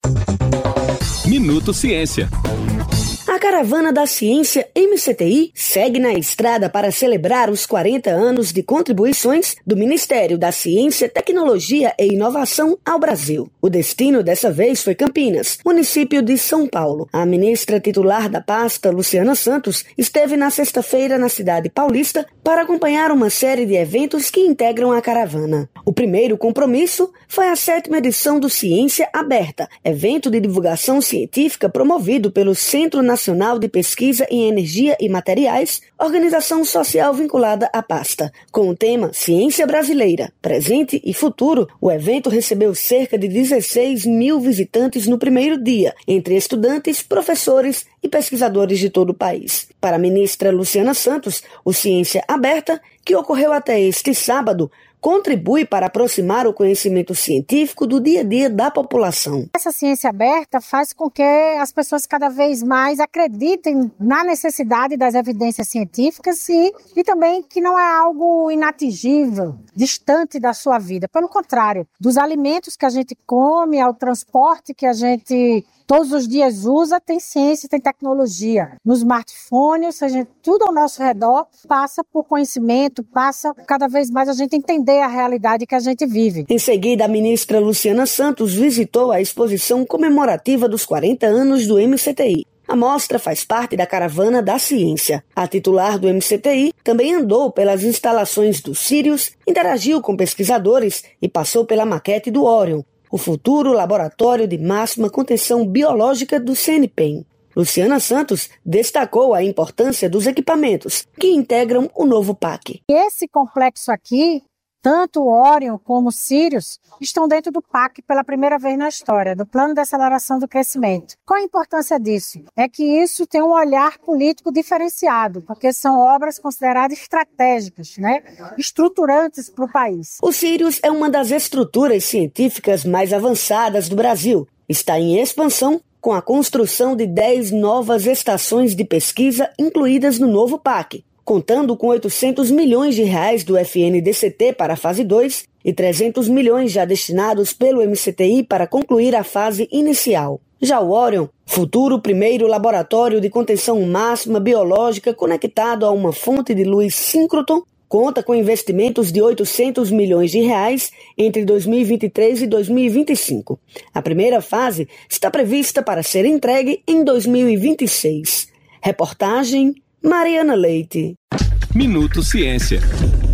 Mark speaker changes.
Speaker 1: Minuto Ciência.
Speaker 2: A Caravana da Ciência MCTI segue na estrada para celebrar os 40 anos de contribuições do Ministério da Ciência, Tecnologia e Inovação ao Brasil. O destino dessa vez foi Campinas, município de São Paulo. A ministra titular da pasta, Luciana Santos, esteve na sexta-feira na cidade paulista para acompanhar uma série de eventos que integram a caravana. O primeiro compromisso foi a 7ª edição do Ciência Aberta, evento de divulgação científica promovido pelo Centro Nacional de Pesquisa em Energia e Materiais, organização social vinculada à pasta. Com o tema Ciência Brasileira, Presente e Futuro, o evento recebeu cerca de 16 mil visitantes no primeiro dia, entre estudantes, professores e pesquisadores de todo o país. Para a ministra Luciana Santos, o Ciência Aberta, que ocorreu até este sábado, contribui para aproximar o conhecimento científico do dia a dia da população.
Speaker 3: Essa ciência aberta faz com que as pessoas cada vez mais acreditem na necessidade das evidências científicas e também que não é algo inatingível, distante da sua vida. Pelo contrário, dos alimentos que a gente come, ao transporte que a gente todos os dias usa, tem ciência, tem tecnologia. No smartphone, ou seja, tudo ao nosso redor passa por conhecimento, passa cada vez mais a gente entender a realidade que a gente vive.
Speaker 2: Em seguida, a ministra Luciana Santos visitou a exposição comemorativa dos 40 anos do MCTI. A mostra faz parte da Caravana da Ciência. A titular do MCTI também andou pelas instalações do Sirius, interagiu com pesquisadores e passou pela maquete do Orion, o futuro laboratório de máxima contenção biológica do CNPEM. Luciana Santos destacou a importância dos equipamentos que integram o novo PAC.
Speaker 3: Esse complexo aqui, tanto o Orion como o Sirius, estão dentro do PAC pela primeira vez na história, do Plano de Aceleração do Crescimento. Qual a importância disso? É que isso tem um olhar político diferenciado, porque são obras consideradas estratégicas, estruturantes para o país.
Speaker 2: O Sirius é uma das estruturas científicas mais avançadas do Brasil. Está em expansão com a construção de 10 novas estações de pesquisa incluídas no novo PAC, contando com 800 milhões de reais do FNDCT para a fase 2 e 300 milhões já destinados pelo MCTI para concluir a fase inicial. Já o Orion, futuro primeiro laboratório de contenção máxima biológica conectado a uma fonte de luz síncroton, conta com investimentos de 800 milhões de reais entre 2023 e 2025. A primeira fase está prevista para ser entregue em 2026. Reportagem Mariana Leite.
Speaker 1: Minuto Ciência.